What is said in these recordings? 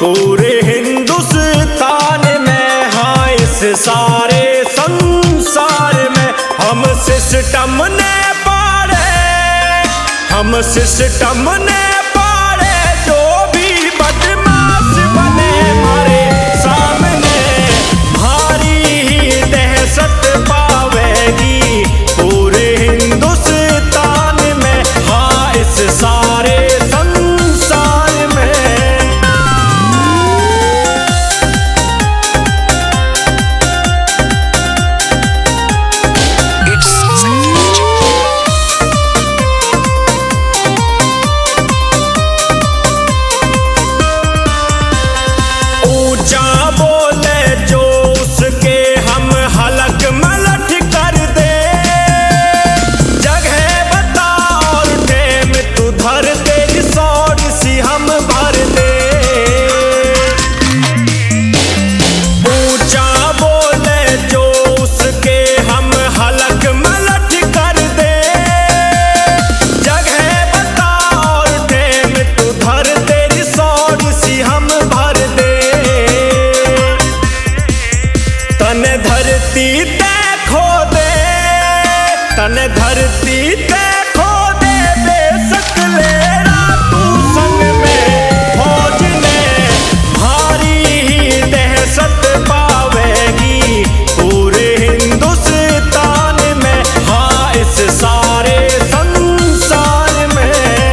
पूरे हिंदुस्तान में, हाँ इस सारे संसार में हम सिस्टम ने पाड़े, हम सिस्टम ने पाड़े। जो भी बदमाश बने मारे सामने, भारी ही दहशत पावेगी पूरे हिंदुस्तान में, हाँ इस सारे संसार में। ऊंचा बोले जो उसके हम हलक मलट कर दे, जगह बता और टेम तू धर, तेरी सौर सी हम भर दे। ऊंचा बोले जो उसके हम हलक मलट कर दे, जगह बता और टेम तू धर, तेरी सौर सी हम भर दे। तन धरती ते खो दे, तन धरती ते खो दे, बेशक लेरा तू संग में फौज ने, भारी ही दहशत पावेगी पूरे हिंदुस्तान में, हाँ इस सारे संसार में।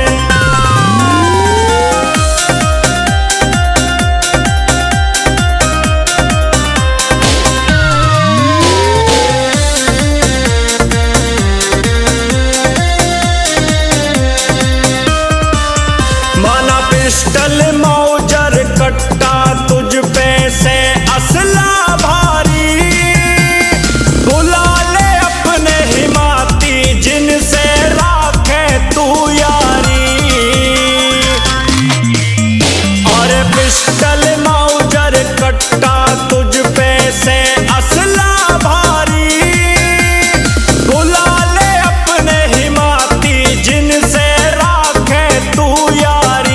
माना पिस्टल मौजर कट्टा तुझ पे से असला भारी, बुला ले अपने हिमाती जिनसे राखे तू यारी। और पिस्टल मौजर कट्टा तुझ पे से असला भारी, बुला ले अपने हिमाती जिनसे राखे तू यारी।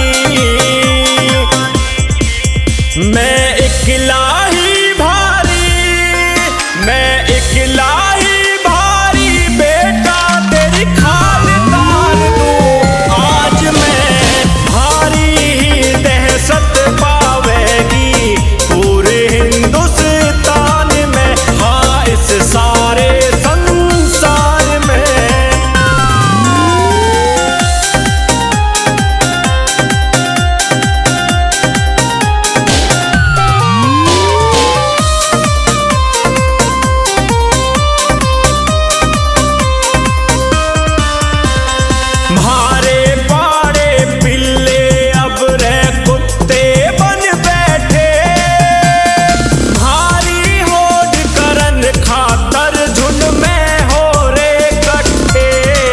मैं इकला ही भारी, मैं इकला ही भारी, बेटा तेरी खाल तार दूं आज मैं, भारी ही दहशत पावेगी पूरे हिंदुस्तान में, हाँ इस सारे संसार में। मारे पाड़े पिल्ले अब रे कुत्ते बन बैठे, भारी होड़ करन खातर झुंड में हो रे इकट्ठे।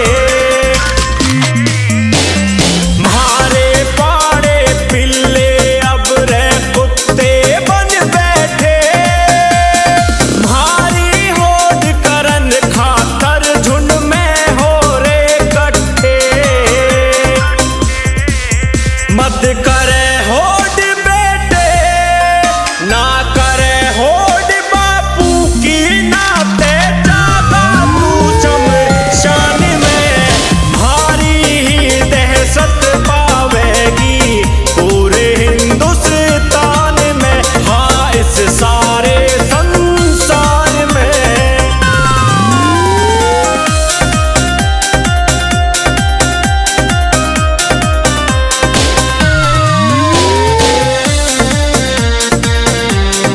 मारे पाड़े पिल्ले अब रे कुत्ते बन बैठे, भारी होड़ करन खातर झुंड में हो रे इकट्ठे। मत करे होड़ बेटे, ना करे होड़ बापू की, नाते जागा तू शमशान में, भारी ही दहशत पावेगी पूरे हिंदुस्तान में, हाँ इस सारे संसार में।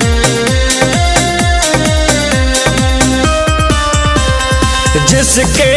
जिसके